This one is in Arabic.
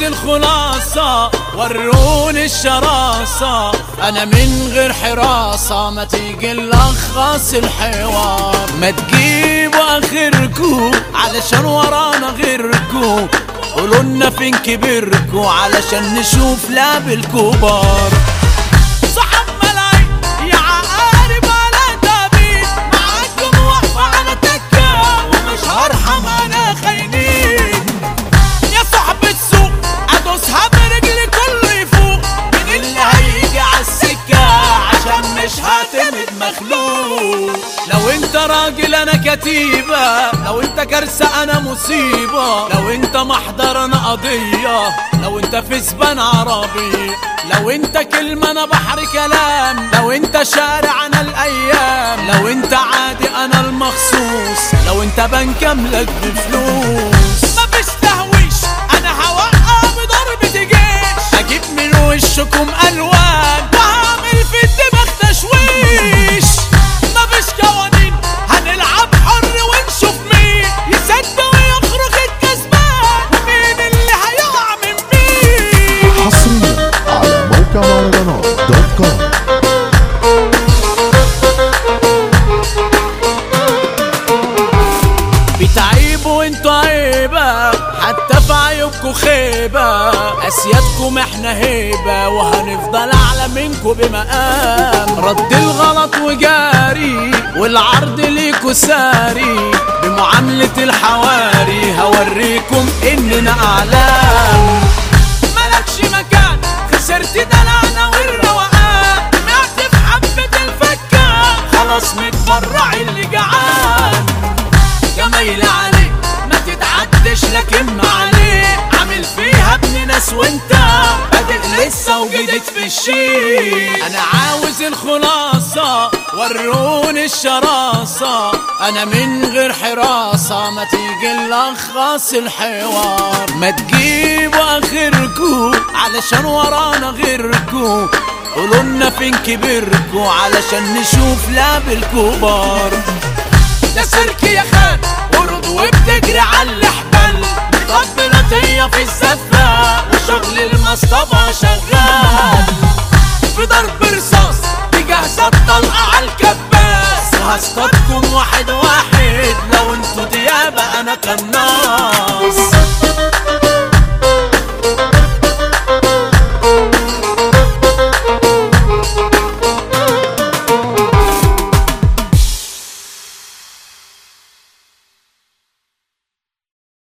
عاوز الخلاصة وروني الشراسة، انا من غير حراسة ما تيجي نلخص الحوار. ما تجيبوا اخركو علشان ورانا غيركو، قولولنا فين كبركو علشان نشوف لعب الكبار. صحاب ملايين يا عقارب على تابين، معاكم واقفة على تكة ومش هرحم انا خاينين. يا صاحب السوق ادوسها برجلي كله يفوق، من اللي هيجي عالسكة عشان مش هعتمد مخلوق. لو انت راجل انا كتيبة، لو انت كارثة انا مصيبة، لو انت محضر انا قضية، لو انت في سبان عربي، لو انت كلمة انا بحر كلام، لو انت شارع انا الايام، لو انت عادي انا المخصوص، لو انت بنكملك بفلوس. مفيش تهويش انا هوقع بضربة جيش، اجيب من وشكم الوان وهعمل في الدماغ تشويش. مفيش قوانين هنلعب حر ونشوف مين يصدق ويخرج الكسبان ومين اللي هيقع من مين. حصريا على موقع مهرجانات.com. بتعيبوا وانتوا عيبة حتى في عيوبكوا خيبة، اسيادكم احنا هيبة وهنفضل اعلى منكوا بمقام. رد الغلط وجاري والعرض ليكوا ساري، بمعاملة الحواري هوريكم اننا اعلام. ملكش مكان خسرت دلعنا والروقان، سمعت في حبة الفكة خلاص متبرع اللي جعان. جمايل عليك ما تتعدش لكن عليك، عامل فيها ابن ناس وانت بادئ لسه وجديد في الشيء. انا عاوز الخلاصة وروني الشراسة، انا من غير حراسة ما تيجي نلخص الحوار. ما تجيبوا اخركو علشان ورانا غيركو، قولولنا فين كبركو علشان نشوف لعب الكبار. ده سيرك يا خان ورد وبتجري عالحبل، مطبلاتية في الزفة وشغل المصطبة شغال، في ضرب رصاص